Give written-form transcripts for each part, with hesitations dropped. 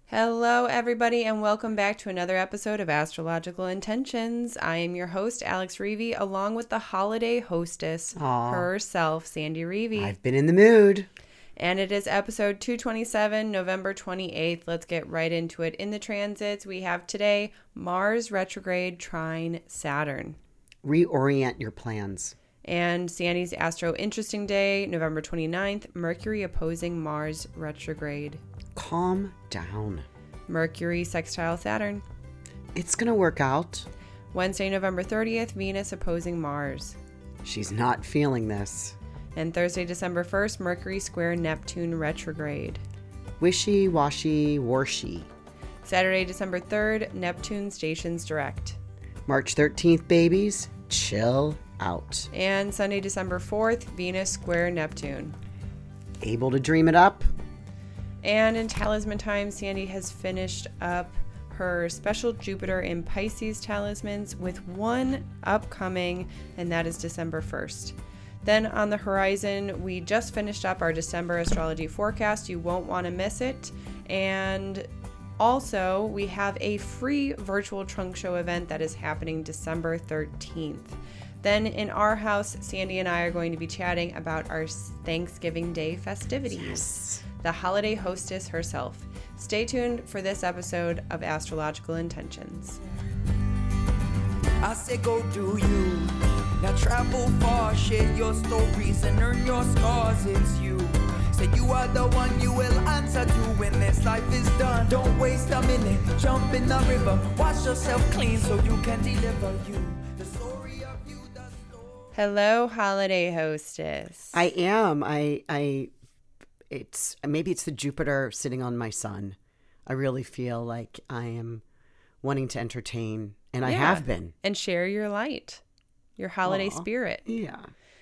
Hello, everybody, and welcome back to another episode of Astrological Intentions. I am your host, Alex Reavy, along with the holiday hostess herself, Sandy Reavy. I've been in the mood. And it is episode 227, November 28th. Let's get right into it. In the transits, we have today Mars retrograde trine Saturn. Reorient your plans. And Sandy's Astro Interesting Day, November 29th, Mercury opposing Mars retrograde. Calm down. Mercury sextile Saturn. It's going to work out. Wednesday, November 30th, Venus opposing Mars. She's not feeling this. And Thursday, December 1st, Mercury square Neptune retrograde. Wishy-washy, warshy. Saturday, December 3rd, Neptune stations direct. March 13th, babies, chill out. And Sunday, December 4th, Venus square Neptune. Able to dream it up? And in Talisman time, Sandy has finished up her special Jupiter in Pisces talismans with one upcoming, and that is December 1st. Then on the horizon, we just finished up our December astrology forecast. You won't want to miss it. And also, we have a free virtual trunk show event that is happening December 13th. Then in our house, Sandy and I are going to be chatting about our Thanksgiving Day festivities. Yes. The holiday hostess herself. Stay tuned for this episode of Astrological Intentions. I say go do you. Now travel far, share your stories and earn your scars. It's you. Say you are the one you will answer to when this life is done. Don't waste a minute, jump in the river. Wash yourself clean so you can deliver you. The story of you, the story. Hello, holiday hostess. I am. It's maybe it's the Jupiter sitting on my sun. I really feel like I am wanting to entertain, and I have been. And share your light, your holiday spirit. Yeah.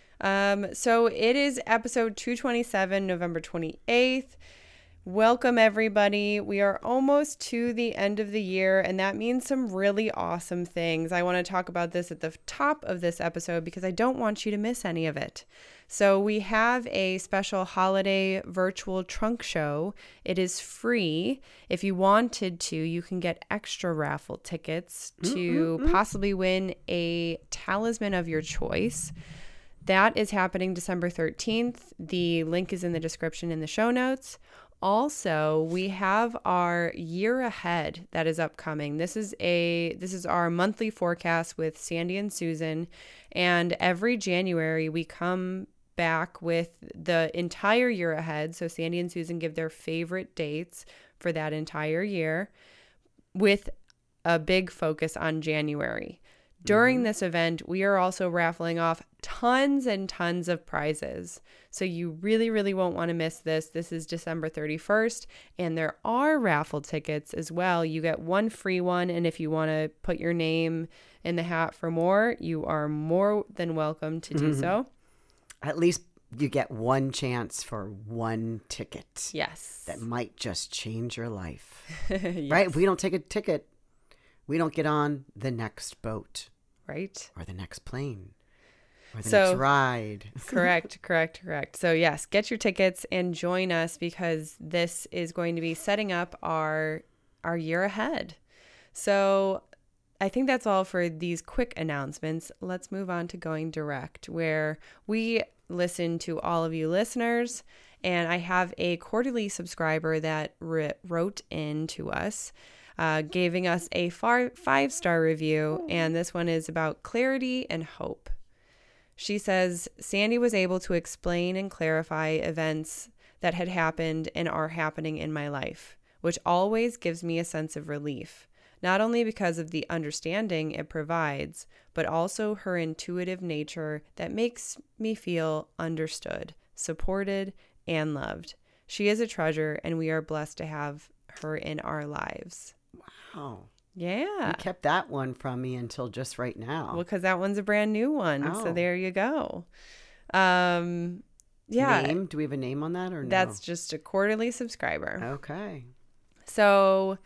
So it is episode 227, November 28th. Welcome, everybody. We are almost to the end of the year, and that means some really awesome things. I want to talk about this at the top of this episode because I don't want you to miss any of it. So we have a special holiday virtual trunk show. It is free. If you wanted to, you can get extra raffle tickets to possibly win a talisman of your choice. That is happening December 13th. The link is in the description in the show notes. Also, we have our year ahead that is upcoming. This is our monthly forecast with Sandy and Susan, and every January we come back with the entire year ahead. So Sandy and Susan give their favorite dates for that entire year with a big focus on January. During this event, we are also raffling off tons and tons of prizes. So you really, really won't want to miss this. This is December 31st, and there are raffle tickets as well. You get one free one, and if you want to put your name in the hat for more, you are more than welcome to do so. At least you get one chance for one ticket. Yes. That might just change your life. Yes. Right? If we don't take a ticket, we don't get on the next boat. Right. Or the next plane. Or the So- next ride. Correct. So yes, get your tickets and join us because this is going to be setting up our year ahead. So I think that's all for these quick announcements. Let's move on to Going Direct, where we listen to all of you listeners. And I have a quarterly subscriber that wrote in to us, giving us a 5-star review. And this one is about clarity and hope. She says, Sandy was able to explain and clarify events that had happened and are happening in my life, which always gives me a sense of relief. Not only because of the understanding it provides, but also her intuitive nature that makes me feel understood, supported, and loved. She is a treasure, and we are blessed to have her in our lives. Wow. Yeah. You kept that one from me until just right now. Well, because that one's a brand new one. So Oh. there you go. Yeah. Name? Do we have a name on that or no? That's just a quarterly subscriber. Okay. So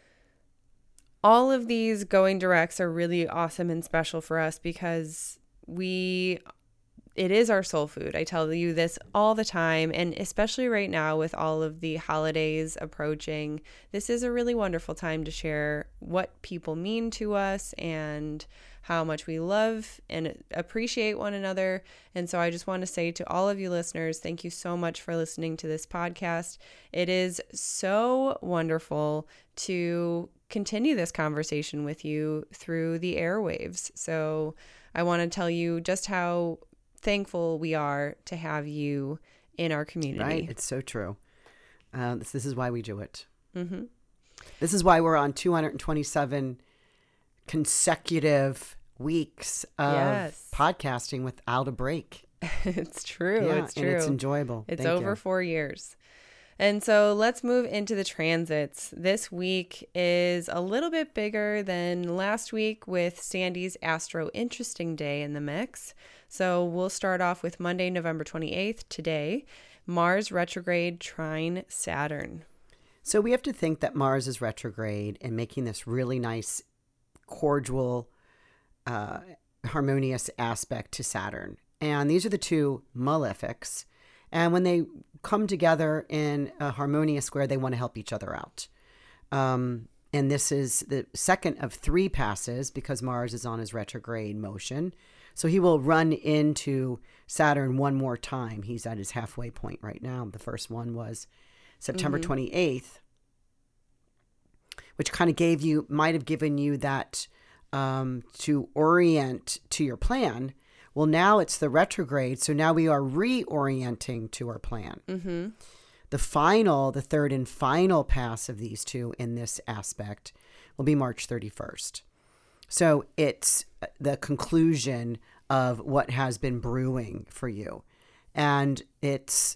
all of these Going Directs are really awesome and special for us because we it is our soul food. I tell you this all the time, and especially right now with all of the holidays approaching, this is a really wonderful time to share what people mean to us and how much we love and appreciate one another. And so I just want to say to all of you listeners, thank you so much for listening to this podcast. It is so wonderful to continue this conversation with you through the airwaves. So I want to tell you just how thankful we are to have you in our community. Right. It's so true. This is why we do it. Mm-hmm. This is why we're on 227 consecutive weeks of podcasting without a break. It's true. Yeah, it's true. And it's enjoyable. It's over 4 years. And so let's move into the transits. This week is a little bit bigger than last week with Sandy's Astro Interesting Day in the mix. So we'll start off with Monday, November 28th, today, Mars retrograde trine Saturn. So we have to think that Mars is retrograde and making this really nice, cordial, harmonious aspect to Saturn. And these are the two malefics. And when they come together in a harmonious square, they want to help each other out. And this is the second of 3 passes because Mars is on his retrograde motion. So he will run into Saturn one more time. He's at his halfway point right now. The first one was September 28th, which kind of might have given you that to orient to your plan. Well, now it's the retrograde, so now we are reorienting to our plan. Mm-hmm. The third and final pass of these two in this aspect will be March 31st. So it's the conclusion of what has been brewing for you. And it's,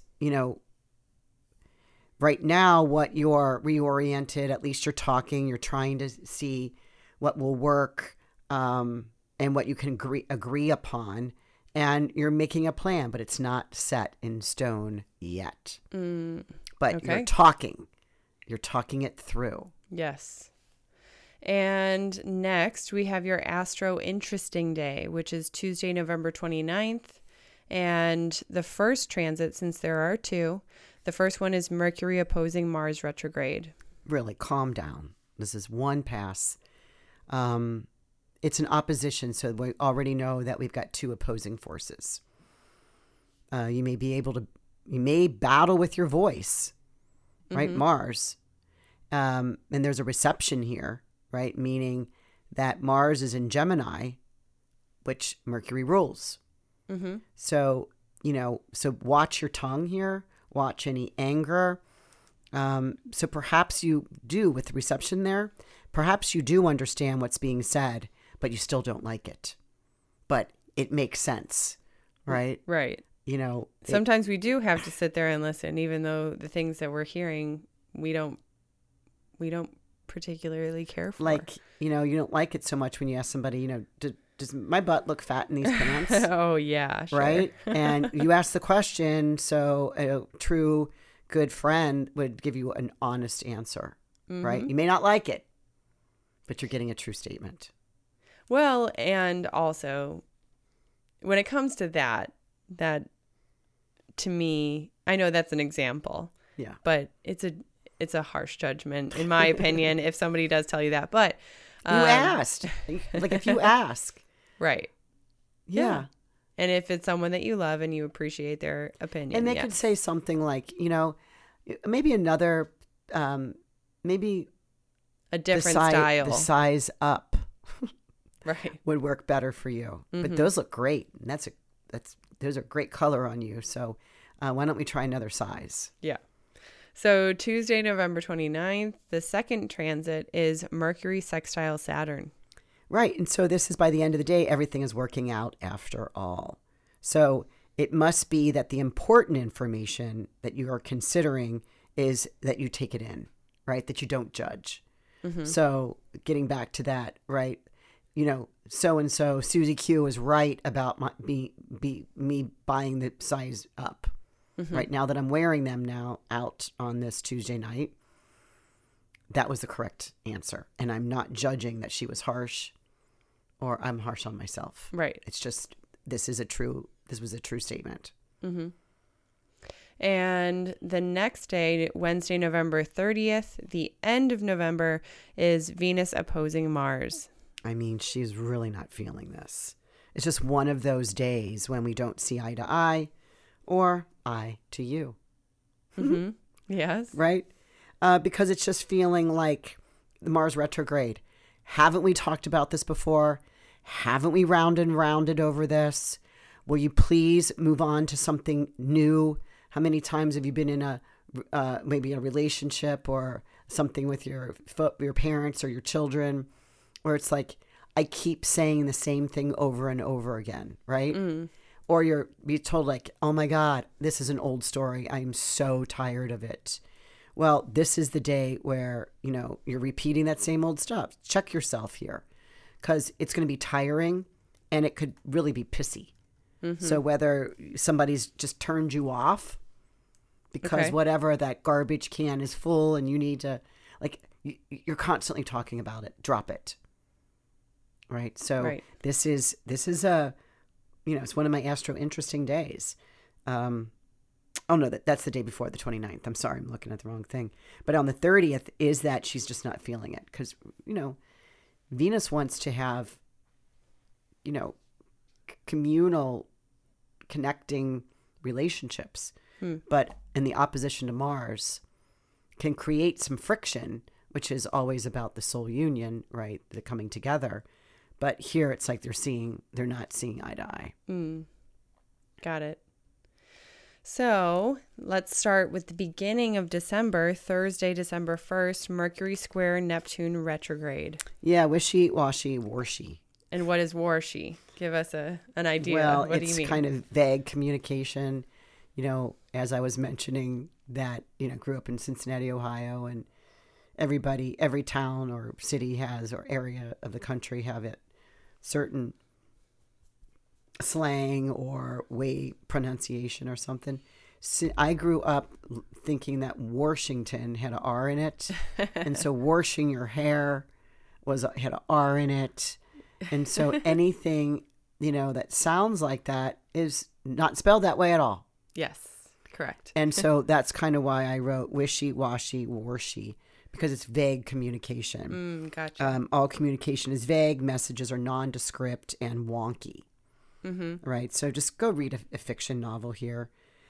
right now what you're reoriented, at least you're trying to see what will work, and what you can agree upon, and you're making a plan, but it's not set in stone yet. But okay. You're talking it through. Yes. And next we have your Astro Interesting Day, which is Tuesday, November 29th. And the first transit, since there are 2, the first one is Mercury opposing Mars retrograde. Really calm down. This is one pass. It's an opposition, so we already know that we've got 2 opposing forces. You may battle with your voice, right? Mm-hmm. Mars. And there's a reception here, right? Meaning that Mars is in Gemini, which Mercury rules. Mm-hmm. So, so watch your tongue here, watch any anger. So perhaps you do with the reception there, perhaps you do understand what's being said, but you still don't like it. But it makes sense, right? Right. Sometimes we do have to sit there and listen, even though the things that we're hearing, we don't particularly care for. Like, you don't like it so much when you ask somebody, does my butt look fat in these pants? Oh, yeah, sure. Right? And you ask the question, so a true good friend would give you an honest answer, right? You may not like it, but you're getting a true statement. Well, and also, when it comes to that to me, I know that's an example. Yeah. But it's a harsh judgment, in my opinion, if somebody does tell you that. But you asked. Like if you ask. Right. Yeah. And if it's someone that you love and you appreciate their opinion. And they could say something like, maybe another, maybe a different style. The size up. Right. Would work better for you. Mm-hmm. But those look great. And those are great color on you. So why don't we try another size? Yeah. So Tuesday, November 29th, the second transit is Mercury sextile Saturn. Right. And so this is by the end of the day, everything is working out after all. So it must be that the important information that you are considering is that you take it in, right? That you don't judge. Mm-hmm. So getting back to that, right? So-and-so, Susie Q is right about me buying the size up. Mm-hmm. Right now that I'm wearing them now out on this Tuesday night, that was the correct answer. And I'm not judging that she was harsh or I'm harsh on myself. Right. It's just, this is a true this was a true statement. Mm-hmm. And the next day, Wednesday, November 30th, the end of November, is Venus opposing Mars. I mean, she's really not feeling this. It's just one of those days when we don't see eye to eye or eye to you. Mm-hmm. Yes. Right? Because it's just feeling like the Mars retrograde. Haven't we talked about this before? Haven't we rounded over this? Will you please move on to something new? How many times have you been in a maybe a relationship or something with your parents or your children, where it's like, I keep saying the same thing over and over again, right? Mm. Or you're told like, oh my God, this is an old story. I'm so tired of it. Well, this is the day where, you're repeating that same old stuff. Check yourself here, because it's going to be tiring and it could really be pissy. Mm-hmm. So whether somebody's just turned you off because whatever, that garbage can is full and you need to, like, you're constantly talking about it. Drop it. Right. So this is a, it's one of my astro interesting days. Oh no, that's the day before the 29th. I'm sorry, I'm looking at the wrong thing. But on the 30th is that she's just not feeling it, because, Venus wants to have, communal connecting relationships, but in the opposition to Mars can create some friction, which is always about the soul union, right? The coming together. But here it's like they're not seeing eye to eye. Got it. So let's start with the beginning of December, Thursday, December 1st, Mercury square Neptune retrograde. Yeah, wishy-washy, warshy. And what is warshy? Give us an idea. Well, what do you mean? It's kind of vague communication. As I was mentioning that, grew up in Cincinnati, Ohio, and every town or city has, or area of the country have it, certain slang or way pronunciation or something. So I grew up thinking that Washington had an R in it. And so washing your hair had an R in it. And so anything, that sounds like that is not spelled that way at all. Yes, correct. And so that's kind of why I wrote wishy-washy, warshy, because it's vague communication. Gotcha. All communication is vague. Messages are nondescript and wonky. Mm-hmm. Right. So just go read a fiction novel here.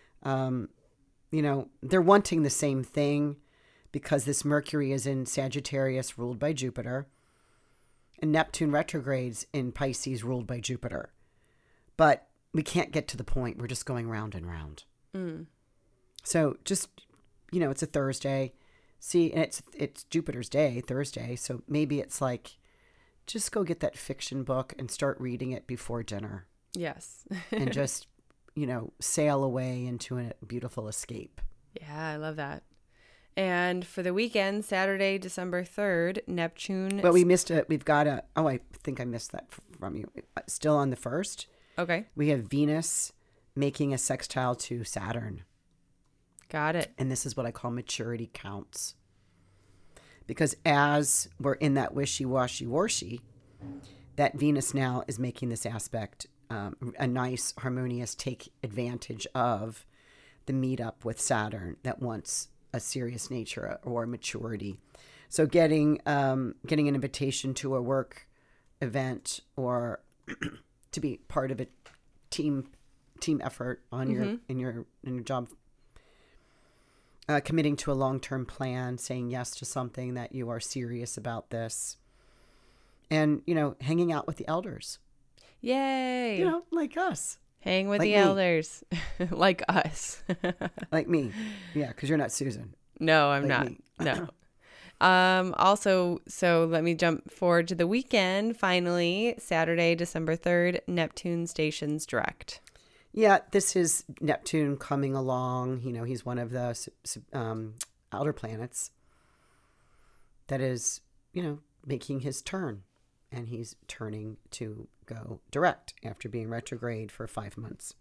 They're wanting the same thing because this Mercury is in Sagittarius ruled by Jupiter, and Neptune retrogrades in Pisces ruled by Jupiter. But we can't get to the point. We're just going round and round. So just, it's a Thursday. See, and it's Jupiter's day, Thursday. So maybe it's like, just go get that fiction book and start reading it before dinner. Yes. And just, sail away into a beautiful escape. Yeah, I love that. And for the weekend, Saturday, December 3rd, Neptune. But we missed it. We've got I think I missed that from you. Still on the 1st. Okay. We have Venus making a sextile to Saturn. Got it. And this is what I call maturity counts. Because as we're in that wishy-washy, warshy, that Venus now is making this aspect a nice, harmonious take advantage of the meetup with Saturn that wants a serious nature or maturity. So getting an invitation to a work event or to be part of a team effort on your job, committing to a long-term plan, saying yes to something that you are serious about this, and hanging out with the elders. Yay! Like us. Hang with the elders. Like us. Like me. Yeah, because you're not Susan. No, I'm not. Me. No. Also, so let me jump forward to the weekend. Finally, Saturday, December 3rd, Neptune stations direct. Yeah, this is Neptune coming along. He's one of the outer planets that is, making his turn. And he's turning to go direct after being retrograde for 5 months.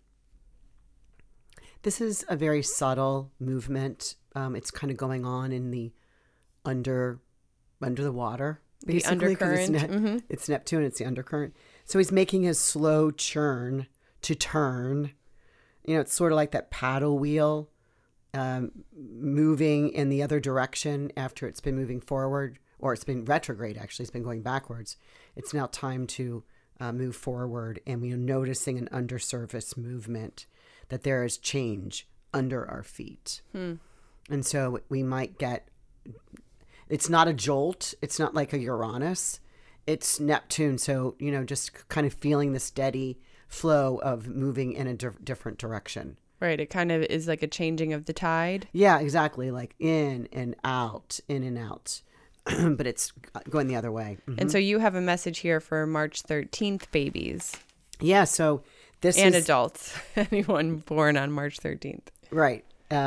This is a very subtle movement. It's kind of going on in the under the water, basically. The undercurrent. It's Neptune, it's the undercurrent. So he's making his slow churn to turn. It's sort of like that paddle wheel moving in the other direction after it's been moving forward, or it's been retrograde, actually. It's been going backwards. It's now time to move forward, and we are noticing an undersurface movement, that there is change under our feet. And so we might get, it's not a jolt. It's not like a Uranus. It's Neptune. So, just kind of feeling the steady flow of moving in a different direction. Right. It kind of is like a changing of the tide. Yeah, exactly. Like in and out, in and out. But it's going the other way. Mm-hmm. And so you have a message here for March 13th babies. Yeah. So this and is adults, anyone born on March 13th. Right.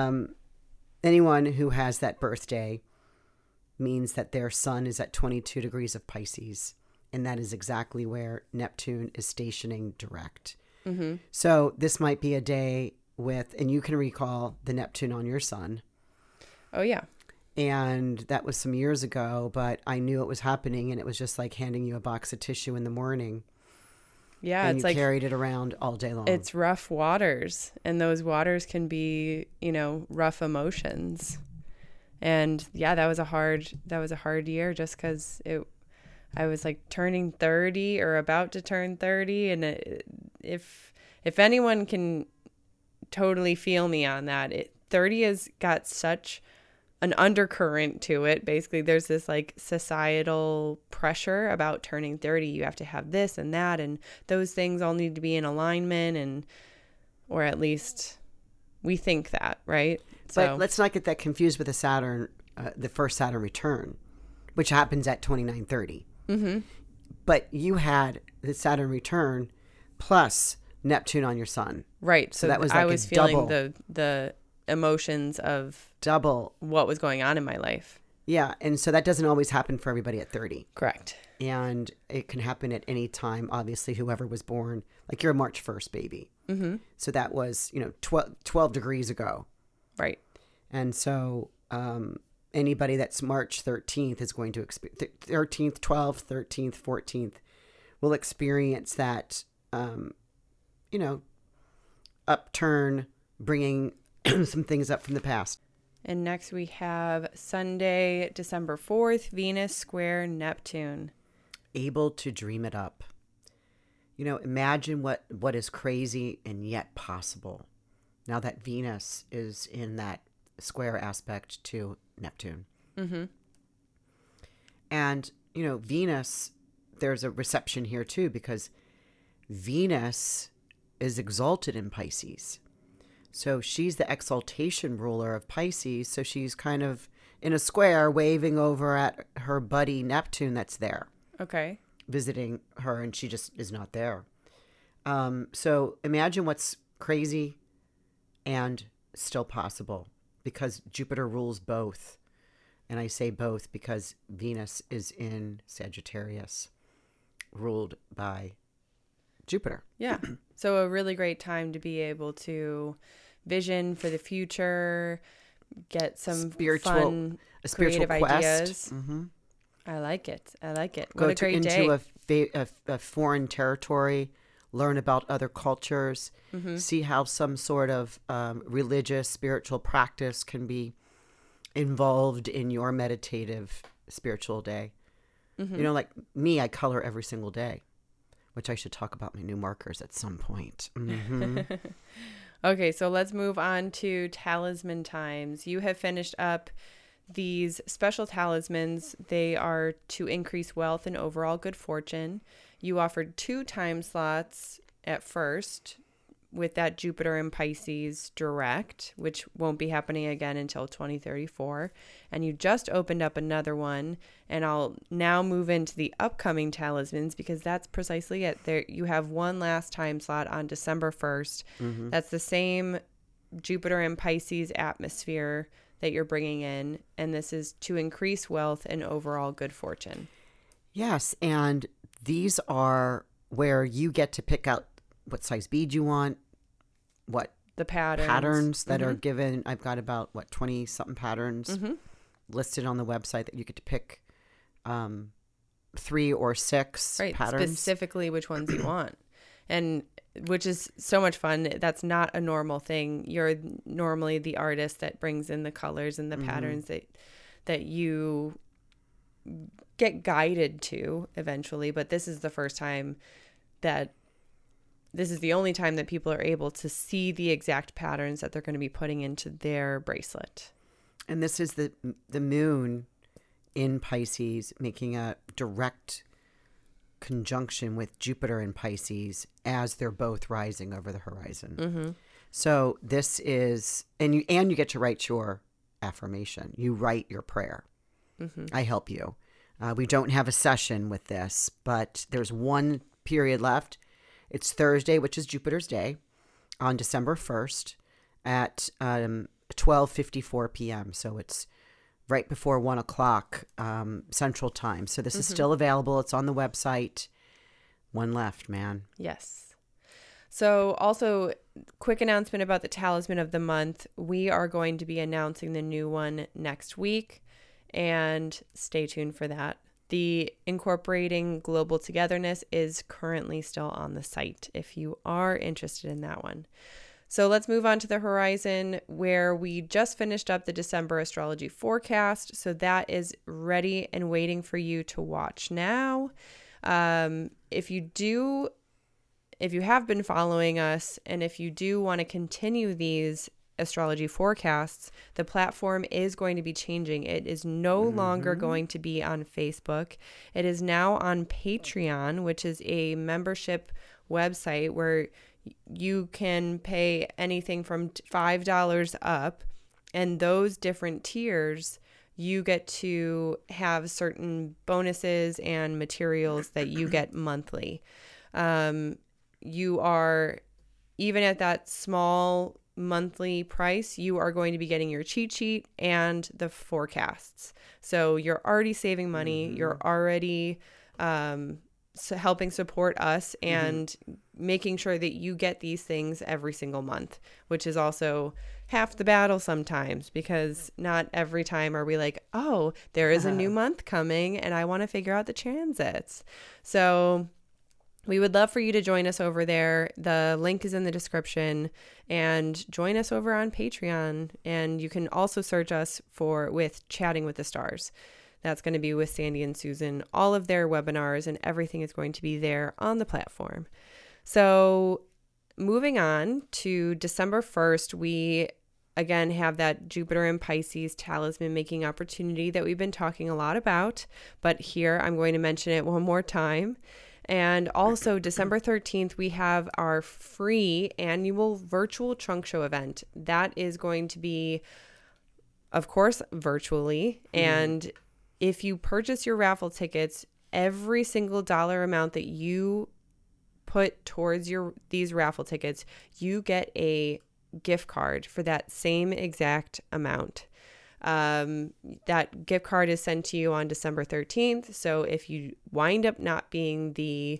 Anyone who has that birthday means that their sun is at 22 degrees of Pisces. And that is exactly where Neptune is stationing direct. Mm-hmm. So this might be a day with, and you can recall the Neptune on your sun. Oh, yeah. And that was some years ago, but I knew it was happening, and it was just like handing you a box of tissue in the morning. Yeah, and it's you like carried it around all day long. It's rough waters, and those waters can be, rough emotions. And yeah, that was a hard year, just because I was like turning 30 or about to turn 30, and if anyone can totally feel me on that, 30 has got such an undercurrent to it. Basically, there's this like societal pressure about turning 30. You have to have this and that, and those things all need to be in alignment, or at least we think that, right? But let's not get that confused with the Saturn, the first Saturn return, which happens at 29:30. Mm-hmm. But you had the Saturn return plus Neptune on your sun. Right. So that was I like was feeling the emotions of double what was going on in my life. Yeah. And so that doesn't always happen for everybody at 30. Correct. And it can happen at any time, obviously, whoever was born. Like you're a March 1st baby. Mm-hmm. So that was, 12 degrees ago. Right. And so anybody that's March 13th is going to experience 13th, 12th, 13th, 14th will experience that, upturn, bringing some things up from the past. And next we have Sunday, December 4th, Venus square Neptune. Able to dream it up. Imagine what is crazy and yet possible. Now that Venus is in that square aspect to Neptune. Mm-hmm. And, Venus, there's a reception here too, because Venus is exalted in Pisces. So she's the exaltation ruler of Pisces. So she's kind of in a square waving over at her buddy Neptune that's there. Okay. Visiting her, and she just is not there. So imagine what's crazy and still possible, because Jupiter rules both. And I say both because Venus is in Sagittarius, ruled by Jupiter. Yeah. So a really great time to be able to vision for the future, get some fun, creative ideas. Mm-hmm. I like it. Go What a great day. into a foreign territory, learn about other cultures, Mm-hmm. see how some sort of religious, spiritual practice can be involved in your meditative spiritual day. Mm-hmm. Like me, I color every single day, which I should talk about my new markers at some point. Mm-hmm. Okay, so let's move on to talisman times. You have finished up these special talismans. They are to increase wealth and overall good fortune. You offered 2 time slots at first with that Jupiter in Pisces direct, which won't be happening again until 2034. And you just opened up another one, and I'll now move into the upcoming talismans, because that's precisely it. There, you have one last time slot on December 1st. Mm-hmm. That's the same Jupiter in Pisces atmosphere that you're bringing in, and this is to increase wealth and overall good fortune. Yes, and these are where you get to pick out what size bead you want, what The patterns that Mm-hmm. are given. I've got about 20 something patterns Mm-hmm. listed on the website that you get to pick 3 or 6 Right, patterns. specifically which ones you want. And which is so much fun. That's not a normal thing. You're normally the artist that brings in the colors and the patterns that you get guided to eventually. But this is the first time this is the only time that people are able to see the exact patterns that they're going to be putting into their bracelet. And this is the moon in Pisces making a direct conjunction with Jupiter in Pisces as they're both rising over the horizon. Mm-hmm. So this is, and you get to write your affirmation. You write your prayer. Mm-hmm. I help you. We don't have a session with this, but there's one period left. It's Thursday, which is Jupiter's day, on December 1st at 12:54 p.m. So it's right before 1 o'clock Central Time. So this is still available. It's on the website. One left, man. Yes. So also, quick announcement about the Talisman of the Month. We are going to be announcing the new one next week, and stay tuned for that. The Incorporating Global Togetherness is currently still on the site if you are interested in that one. So let's move on to the horizon, where we just finished up the December astrology forecast. So that is ready and waiting for you to watch now. If you have been following us, and if you do want to continue these astrology forecasts, the platform is going to be changing. It is no longer going to be on Facebook. It is now on Patreon, which is a membership website where you can pay anything from $5 up, and those different tiers, you get to have certain bonuses and materials that you get monthly. You are, even at that small monthly price, you are going to be getting your cheat sheet and the forecasts. So you're already saving money. You're already helping support us and making sure that you get these things every single month, which is also half the battle sometimes, because not every time are we like, oh, there is a new month coming and I want to figure out the transits. So we would love for you to join us over there. The link is in the description, and join us over on Patreon. And you can also search us with Chatting with the Stars. That's going to be with Sandy and Susan. All of their webinars and everything is going to be there on the platform. So moving on to December 1st, we again have that Jupiter and Pisces talisman making opportunity that we've been talking a lot about. But here I'm going to mention it one more time. And also December 13th, we have our free annual virtual trunk show event. That is going to be, of course, virtually. And if you purchase your raffle tickets, every single dollar amount that you put towards these raffle tickets, you get a gift card for that same exact amount. That gift card is sent to you on December 13th. So if you wind up not being the,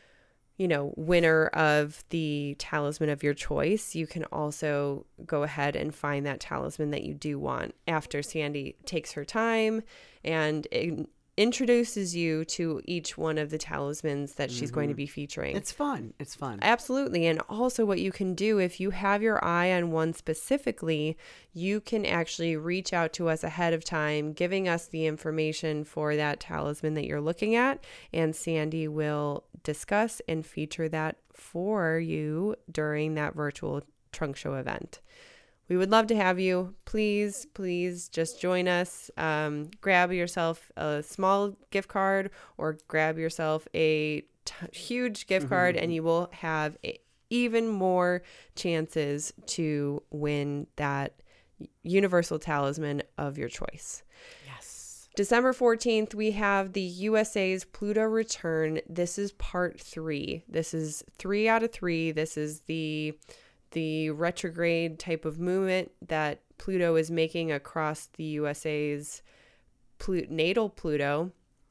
winner of the talisman of your choice, you can also go ahead and find that talisman that you do want after Sandy takes her time and introduces you to each one of the talismans that she's going to be featuring. It's fun. It's fun. Absolutely. And also what you can do, if you have your eye on one specifically, you can actually reach out to us ahead of time, giving us the information for that talisman that you're looking at, and Sandy will discuss and feature that for you during that virtual trunk show event. We would love to have you. Please just join us. Grab yourself a small gift card or grab yourself a huge gift card, and you will have even more chances to win that universal talisman of your choice. Yes. December 14th, we have the USA's Pluto return. This is part 3. This is 3 out of 3. This is the retrograde type of movement that Pluto is making across the USA's natal Pluto.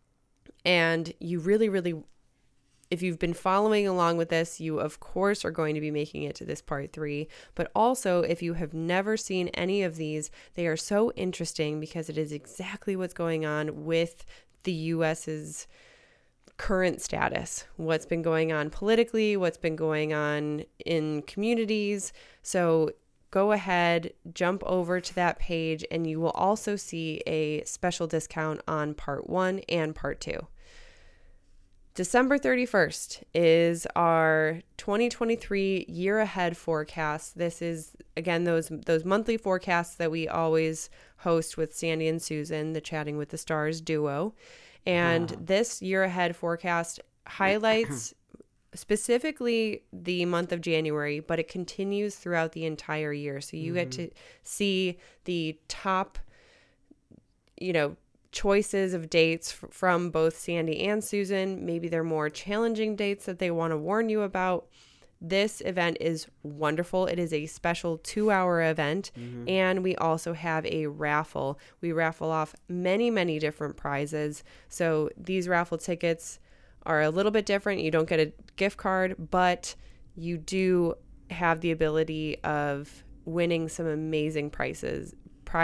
And you really, if you've been following along with this, you of course are going to be making it to this part 3. But also, if you have never seen any of these, they are so interesting because it is exactly what's going on with the US's current status, what's been going on politically, what's been going on in communities. So go ahead, jump over to that page, and you will also see a special discount on part 1 and part 2. December 31st is our 2023 year ahead forecast. This is, again, those monthly forecasts that we always host with Sandy and Susan, the Chatting with the Stars duo. And this year ahead forecast highlights specifically the month of January, but it continues throughout the entire year. So you get to see the top, choices of dates from both Sandy and Susan. Maybe they're more challenging dates that they want to warn you about. This event is wonderful. It is a special 2-hour event, and we also have a raffle. We raffle off many, many different prizes. So these raffle tickets are a little bit different. You don't get a gift card, but you do have the ability of winning some amazing prizes.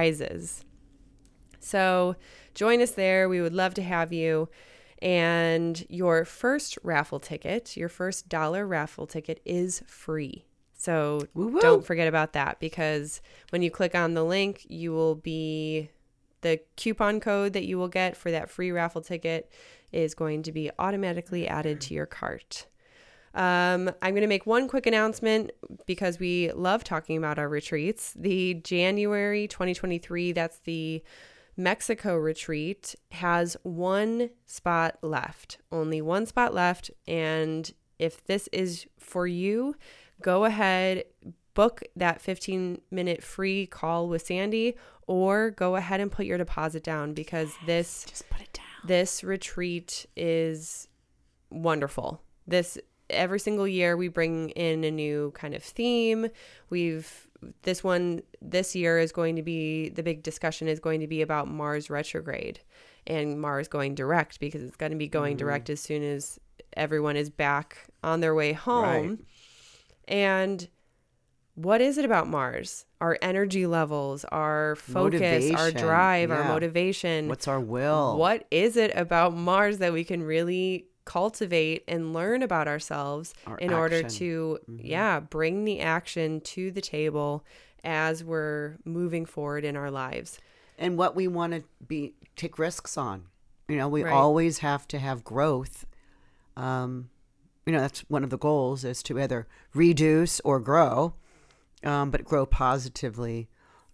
So join us there. We would love to have you. And your first raffle ticket, your first $1 raffle ticket is free. So don't forget about that, because when you click on the link, the coupon code that you will get for that free raffle ticket is going to be automatically added to your cart. I'm going to make one quick announcement because we love talking about our retreats. The January 2023, that's the Mexico retreat, has one spot left, only one spot left. And if this is for you, go ahead, book that 15-minute free call with Sandy, or go ahead and put your deposit down, because just put it down. This retreat is wonderful. Every single year we bring in a new kind of theme. This year is going to be, the big discussion is going to be about Mars retrograde and Mars going direct, because it's going to be going direct as soon as everyone is back on their way home. Right. And what is it about Mars? Our energy levels, our focus, our drive, our motivation. What's our will? What is it about Mars that we can really cultivate and learn about ourselves in order to bring the action to the table as we're moving forward in our lives, and what we want to take risks on. We always have to have growth. That's one of the goals, is to either reduce or grow, but grow positively.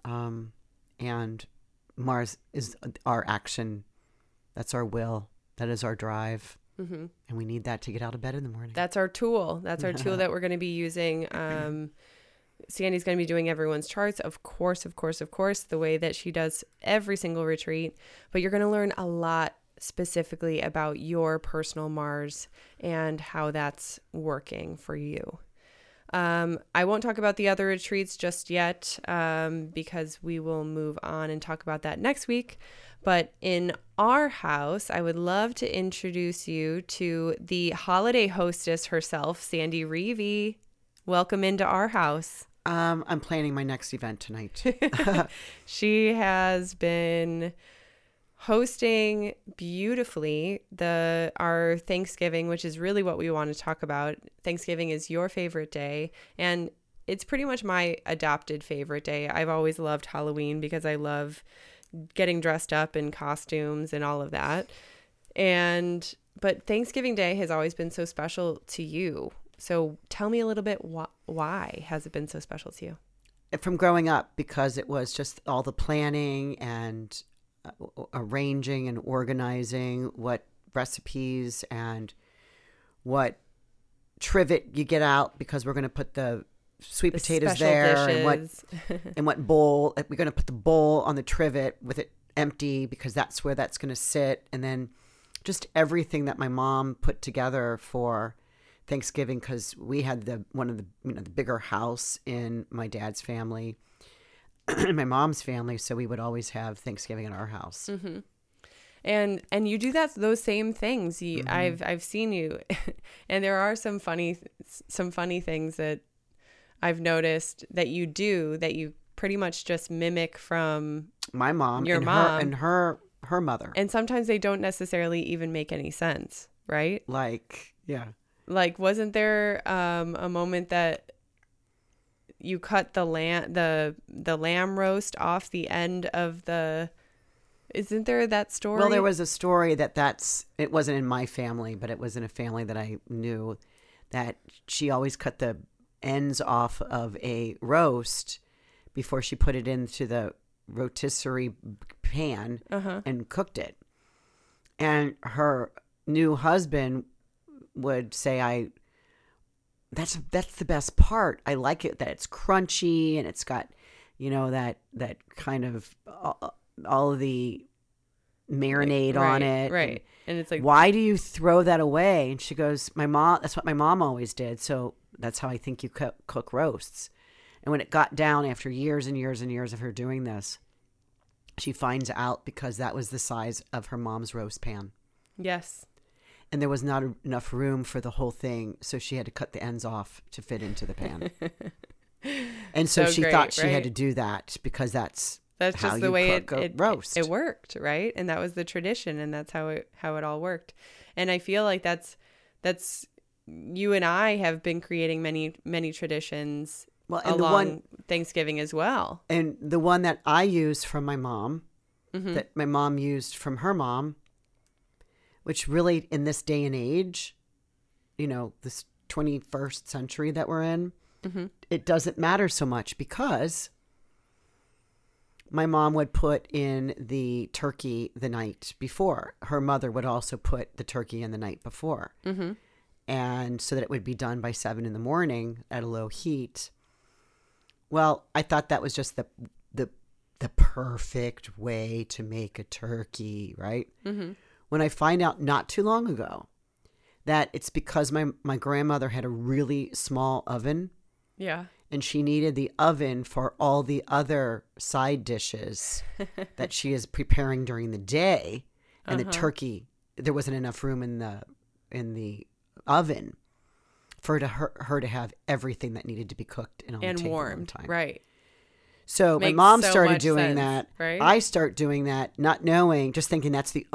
And Mars is our action. That's our will. That is our drive. And we need that to get out of bed in the morning. That's our tool. That's our tool that we're going to be using. Sandy's going to be doing everyone's charts, of course, the way that she does every single retreat. But you're going to learn a lot specifically about your personal Mars and how that's working for you. I won't talk about the other retreats just yet, because we will move on and talk about that next week. But in our house, I would love to introduce you to the holiday hostess herself, Sandy Reevy. Welcome into our house. I'm planning my next event tonight. She has been hosting beautifully our Thanksgiving, which is really what we want to talk about. Thanksgiving is your favorite day, and it's pretty much my adopted favorite day. I've always loved Halloween because I love getting dressed up in costumes and all of that. But Thanksgiving Day has always been so special to you. So tell me a little bit, why has it been so special to you? From growing up, because it was just all the planning and arranging and organizing what recipes and what trivet you get out, because we're going to put the sweet potatoes there and what bowl we're going to put the bowl on the trivet with it empty, because that's where that's going to sit. And then just everything that my mom put together for Thanksgiving, because we had the bigger house in my dad's family and my mom's family, so we would always have Thanksgiving in our house. Mm-hmm. And you do those same things. I've seen you, and there are some funny things that I've noticed that you do that you pretty much just mimic from my mom, your mom, and her mother. And sometimes they don't necessarily even make any sense. right? Like, yeah. Like, wasn't there a moment that you cut the lamb roast off the end of the? Isn't there that story? Well, there was a story it wasn't in my family, but it was in a family that I knew, that she always cut the ends off of a roast before she put it into the rotisserie pan and cooked it. And her new husband would say, that's the best part. I like it that it's crunchy and it's got, that kind of all of the marinade on it. Right. And it's like, why do you throw that away? And she goes, that's what my mom always did. So that's how I think you cook roasts. And when it got down after years and years and years of her doing this, she finds out because that was the size of her mom's roast pan. yes. And there was not enough room for the whole thing. So she had to cut the ends off to fit into the pan. And so she great, thought she right? had to do that because that's how just you the way cook a roast. It worked, right? And that was the tradition, and that's how it all worked. And I feel like that's you and I have been creating many traditions along Thanksgiving as well. And the one that I use from my mom, that my mom used from her mom, which really in this day and age, this 21st century that we're in, it doesn't matter so much because my mom would put in the turkey the night before. Her mother would also put the turkey in the night before. And so that it would be done by 7 a.m. at a low heat. Well, I thought that was just the perfect way to make a turkey, right? When I find out not too long ago that it's because my grandmother had a really small oven. Yeah. And she needed the oven for all the other side dishes that she is preparing during the day. And the turkey, there wasn't enough room in the oven for her to have everything that needed to be cooked and on the table warmed, on time. right? So Makes my mom so started much doing sense, that. right? I start doing that, not knowing, just thinking that's the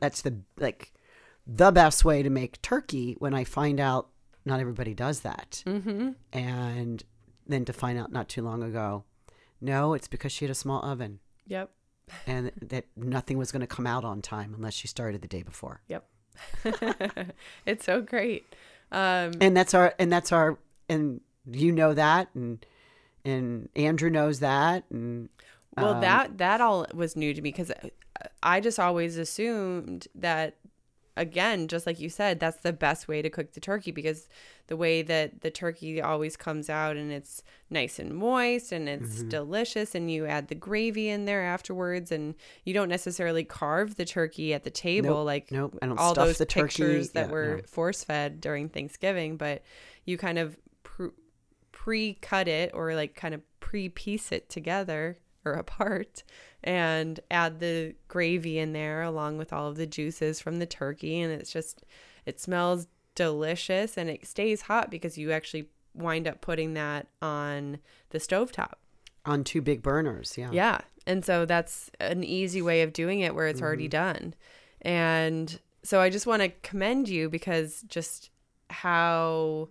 best way to make turkey, when I find out not everybody does that. And then to find out not too long ago, no, it's because she had a small oven. Yep. And that nothing was going to come out on time unless she started the day before. Yep. It's so great. And that's our, and you know that, and Andrew knows that. And well, that all was new to me because I just always assumed that, again, just like you said, that's the best way to cook the turkey, because the way that the turkey always comes out and it's nice and moist and it's delicious, and you add the gravy in there afterwards, and you don't necessarily carve the turkey at the table I don't all stuff those the pictures turkey. that were force-fed during Thanksgiving, but you kind of pre-cut it, or like kind of pre-piece it together or apart, and add the gravy in there along with all of the juices from the turkey. And it smells delicious, and it stays hot because you actually wind up putting that on the stovetop. On 2 big burners, yeah. Yeah. And so that's an easy way of doing it where it's already done. And so I just want to commend you, because just how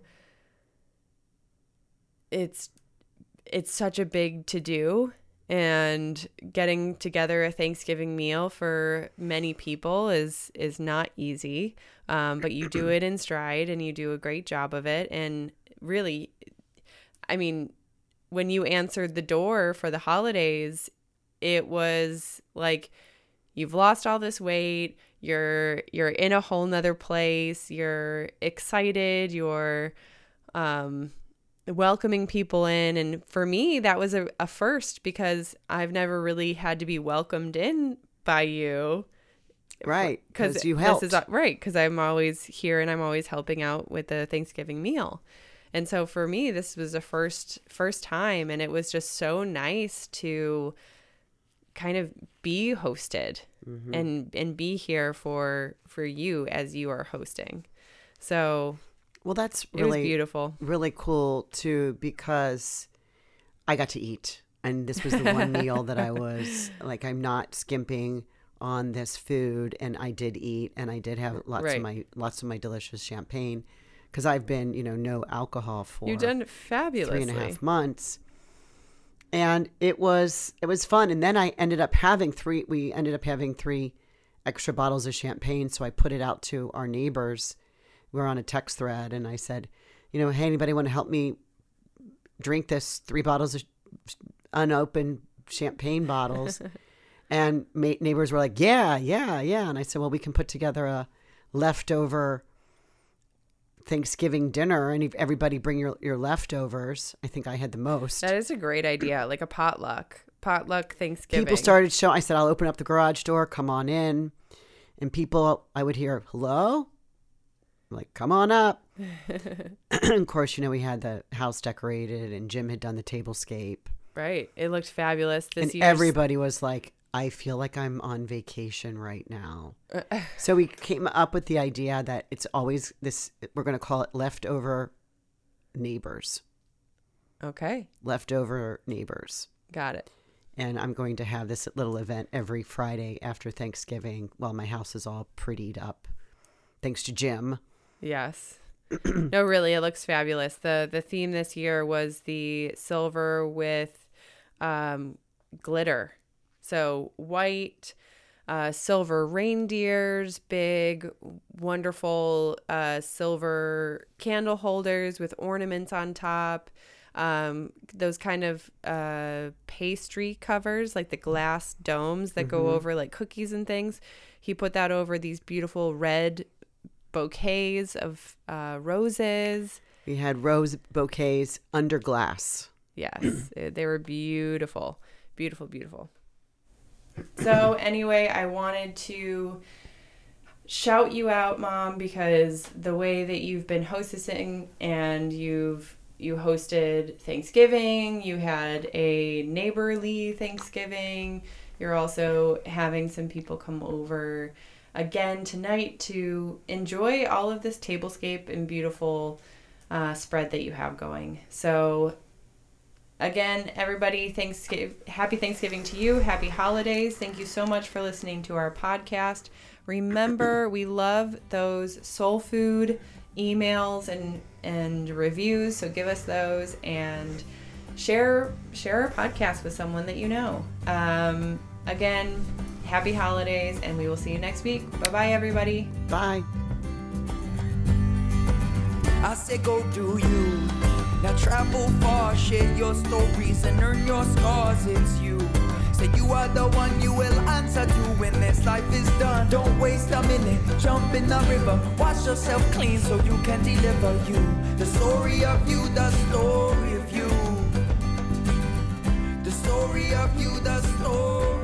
it's such a big to-do, and getting together a Thanksgiving meal for many people is not easy. But you do it in stride, and you do a great job of it. And really, I mean, when you answered the door for the holidays, it was like, you've lost all this weight, you're in a whole nother place, you're excited, you're welcoming people in. And for me, that was a first, because I've never really had to be welcomed in by you. Right, because you helped. Right, because I'm always here and I'm always helping out with the Thanksgiving meal. And so for me, this was the first time, and it was just so nice to kind of be hosted and be here for you as you are hosting. So well, that's it was beautiful, really cool too, because I got to eat, and this was the one meal that I was like, I'm not skimping on this food, and I did eat, and I did have lots Right. of my delicious champagne, because I've been, no alcohol for You've done fabulously. 3.5 months. And it was fun. And then we ended up having 3 extra bottles of champagne. So I put it out to our neighbors. We were on a text thread, and I said, hey, anybody want to help me drink this 3 bottles of unopened champagne bottles? And neighbors were like, yeah. And I said, well, we can put together a leftover Thanksgiving dinner, and everybody bring your leftovers. I think I had the most. That is a great idea, like a potluck Thanksgiving. People started showing. I said, I'll open up the garage door, come on in. And people, I would hear, hello? I'm like, come on up. Of course, we had the house decorated, and Jim had done the tablescape. Right. It looked fabulous this year. Everybody was like, I feel like I'm on vacation right now. So we came up with the idea that it's always this, we're going to call it leftover neighbors. Okay. Leftover neighbors. Got it. And I'm going to have this little event every Friday after Thanksgiving while my house is all prettied up. Thanks to Jim. Yes. No, really, it looks fabulous. The theme this year was the silver with glitter. So white, silver reindeers, big, wonderful silver candle holders with ornaments on top. Those kind of pastry covers, like the glass domes that go over like cookies and things. He put that over these beautiful red bouquets of roses. We had rose bouquets under glass. Yes, they were beautiful, beautiful, beautiful. So anyway, I wanted to shout you out, Mom, because the way that you've been hostessing, and you hosted Thanksgiving, you had a neighborly Thanksgiving, you're also having some people come over again tonight to enjoy all of this tablescape and beautiful spread that you have going. So again, everybody, happy Thanksgiving to you. Happy holidays. Thank you so much for listening to our podcast. Remember, we love those soul food emails and reviews. So give us those and share our podcast with someone that you know. Again, happy holidays, and we will see you next week. Bye-bye, everybody. Bye. I say go do you. Now travel far, share your stories and earn your scars. It's you. Say you are the one you will answer to when this life is done. Don't waste a minute, jump in the river. Wash yourself clean so you can deliver you. The story of you, the story of you. The story of you, the story.